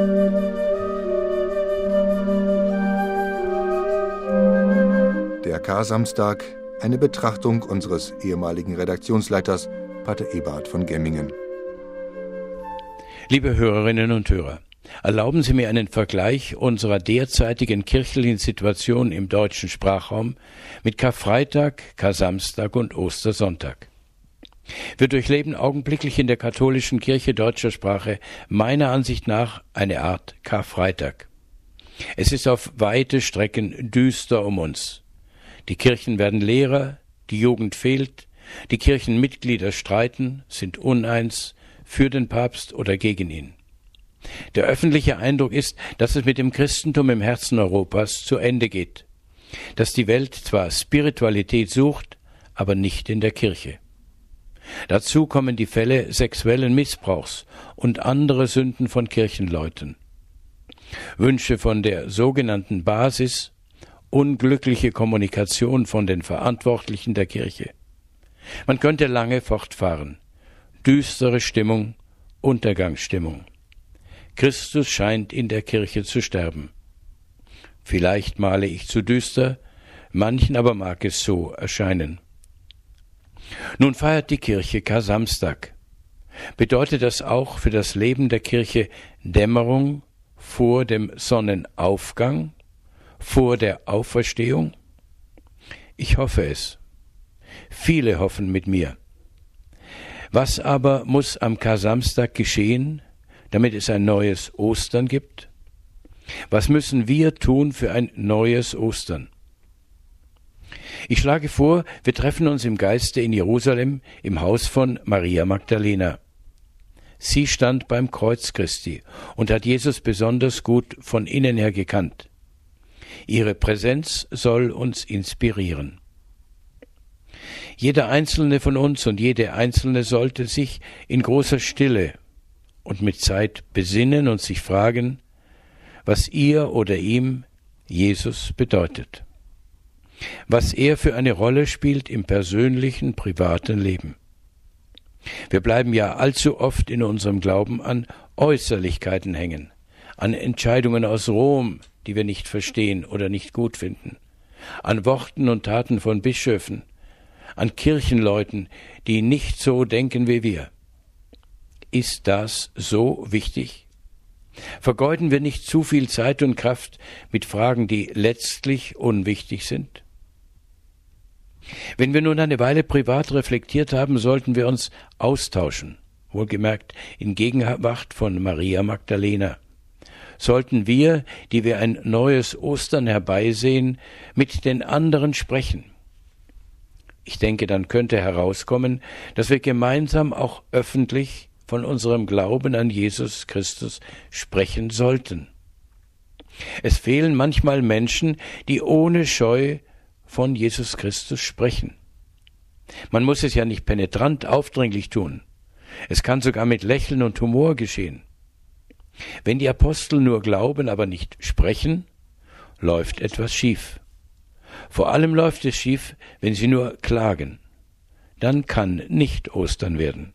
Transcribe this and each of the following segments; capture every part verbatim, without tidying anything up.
Der Karsamstag, eine Betrachtung unseres ehemaligen Redaktionsleiters, Pater Eberhard von Gemmingen. Liebe Hörerinnen und Hörer, erlauben Sie mir einen Vergleich unserer derzeitigen kirchlichen Situation im deutschen Sprachraum mit Karfreitag, Karsamstag und Ostersonntag. Wir durchleben augenblicklich in der katholischen Kirche deutscher Sprache meiner Ansicht nach eine Art Karfreitag. Es ist auf weite Strecken düster um uns. Die Kirchen werden leerer, die Jugend fehlt, die Kirchenmitglieder streiten, sind uneins, für den Papst oder gegen ihn. Der öffentliche Eindruck ist, dass es mit dem Christentum im Herzen Europas zu Ende geht, dass die Welt zwar Spiritualität sucht, aber nicht in der Kirche. Dazu kommen die Fälle sexuellen Missbrauchs und andere Sünden von Kirchenleuten. Wünsche von der sogenannten Basis, unglückliche Kommunikation von den Verantwortlichen der Kirche. Man könnte lange fortfahren. Düstere Stimmung, Untergangsstimmung. Christus scheint in der Kirche zu sterben. Vielleicht male ich zu düster, manchen aber mag es so erscheinen. Nun feiert die Kirche Karsamstag. Bedeutet das auch für das Leben der Kirche Dämmerung vor dem Sonnenaufgang, vor der Auferstehung? Ich hoffe es. Viele hoffen mit mir. Was aber muss am Karsamstag geschehen, damit es ein neues Ostern gibt? Was müssen wir tun für ein neues Ostern? Ich schlage vor, wir treffen uns im Geiste in Jerusalem im Haus von Maria Magdalena. Sie stand beim Kreuz Christi und hat Jesus besonders gut von innen her gekannt. Ihre Präsenz soll uns inspirieren. Jeder Einzelne von uns und jede Einzelne sollte sich in großer Stille und mit Zeit besinnen und sich fragen, was ihr oder ihm Jesus bedeutet, was er für eine Rolle spielt im persönlichen, privaten Leben. Wir bleiben ja allzu oft in unserem Glauben an Äußerlichkeiten hängen, an Entscheidungen aus Rom, die wir nicht verstehen oder nicht gut finden, an Worten und Taten von Bischöfen, an Kirchenleuten, die nicht so denken wie wir. Ist das so wichtig? Vergeuden wir nicht zu viel Zeit und Kraft mit Fragen, die letztlich unwichtig sind? Wenn wir nun eine Weile privat reflektiert haben, sollten wir uns austauschen, wohlgemerkt in Gegenwart von Maria Magdalena. Sollten wir, die wir ein neues Ostern herbeisehen, mit den anderen sprechen. Ich denke, dann könnte herauskommen, dass wir gemeinsam auch öffentlich von unserem Glauben an Jesus Christus sprechen sollten. Es fehlen manchmal Menschen, die ohne Scheu von Jesus Christus sprechen. Man muss es ja nicht penetrant aufdringlich tun. Es kann sogar mit Lächeln und Humor geschehen. Wenn die Apostel nur glauben, aber nicht sprechen, läuft etwas schief. Vor allem läuft es schief, wenn sie nur klagen. Dann kann nicht Ostern werden.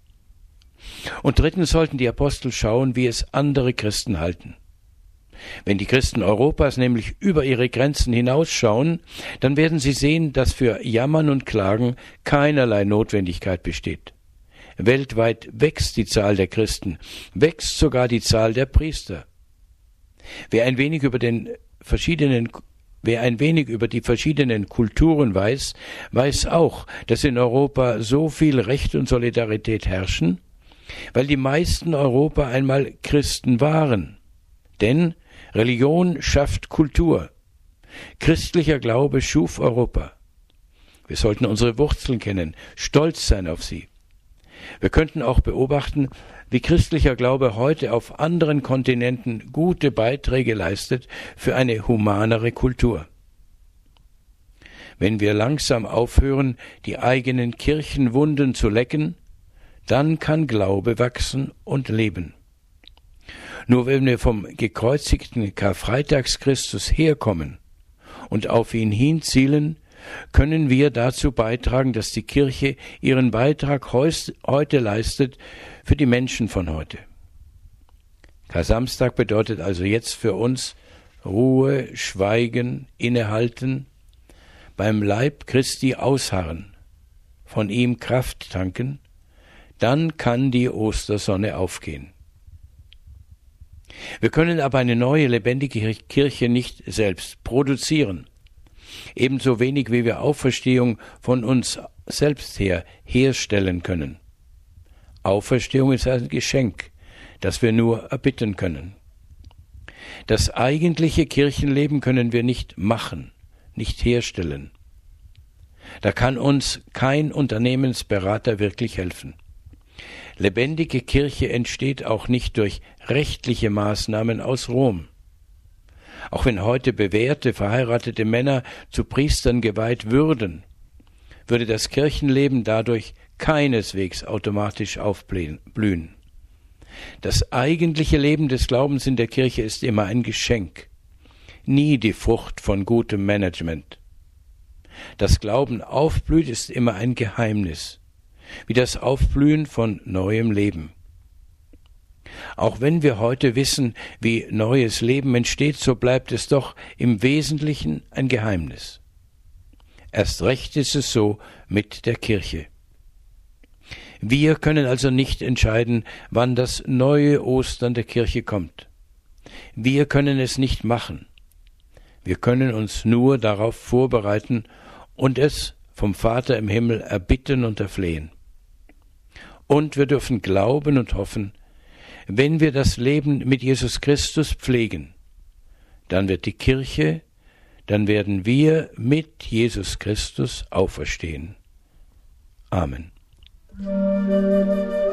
Und drittens sollten die Apostel schauen, wie es andere Christen halten. Wenn die Christen Europas nämlich über ihre Grenzen hinausschauen, dann werden sie sehen, dass für Jammern und Klagen keinerlei Notwendigkeit besteht. Weltweit wächst die Zahl der Christen, wächst sogar die Zahl der Priester. Wer ein wenig über den verschiedenen Wer ein wenig über die verschiedenen Kulturen weiß, weiß auch, dass in Europa so viel Recht und Solidarität herrschen, weil die meisten Europa einmal Christen waren. Denn Religion schafft Kultur. Christlicher Glaube schuf Europa. Wir sollten unsere Wurzeln kennen, stolz sein auf sie. Wir könnten auch beobachten, wie christlicher Glaube heute auf anderen Kontinenten gute Beiträge leistet für eine humanere Kultur. Wenn wir langsam aufhören, die eigenen Kirchenwunden zu lecken, dann kann Glaube wachsen und leben. Nur wenn wir vom gekreuzigten Karfreitagschristus herkommen und auf ihn hinzielen, können wir dazu beitragen, dass die Kirche ihren Beitrag heute leistet für die Menschen von heute. Kar-Samstag bedeutet also jetzt für uns Ruhe, Schweigen, Innehalten, beim Leib Christi ausharren, von ihm Kraft tanken, dann kann die Ostersonne aufgehen. Wir können aber eine neue, lebendige Kirche nicht selbst produzieren, ebenso wenig wie wir Auferstehung von uns selbst her herstellen können. Auferstehung ist ein Geschenk, das wir nur erbitten können. Das eigentliche Kirchenleben können wir nicht machen, nicht herstellen. Da kann uns kein Unternehmensberater wirklich helfen. Lebendige Kirche entsteht auch nicht durch rechtliche Maßnahmen aus Rom. Auch wenn heute bewährte, verheiratete Männer zu Priestern geweiht würden, würde das Kirchenleben dadurch keineswegs automatisch aufblühen. Das eigentliche Leben des Glaubens in der Kirche ist immer ein Geschenk, nie die Frucht von gutem Management. Das Glauben aufblüht, ist immer ein Geheimnis, wie das Aufblühen von neuem Leben. Auch wenn wir heute wissen, wie neues Leben entsteht, so bleibt es doch im Wesentlichen ein Geheimnis. Erst recht ist es so mit der Kirche. Wir können also nicht entscheiden, wann das neue Ostern der Kirche kommt. Wir können es nicht machen. Wir können uns nur darauf vorbereiten und es vom Vater im Himmel erbitten und erflehen. Und wir dürfen glauben und hoffen, wenn wir das Leben mit Jesus Christus pflegen, dann wird die Kirche, dann werden wir mit Jesus Christus auferstehen. Amen.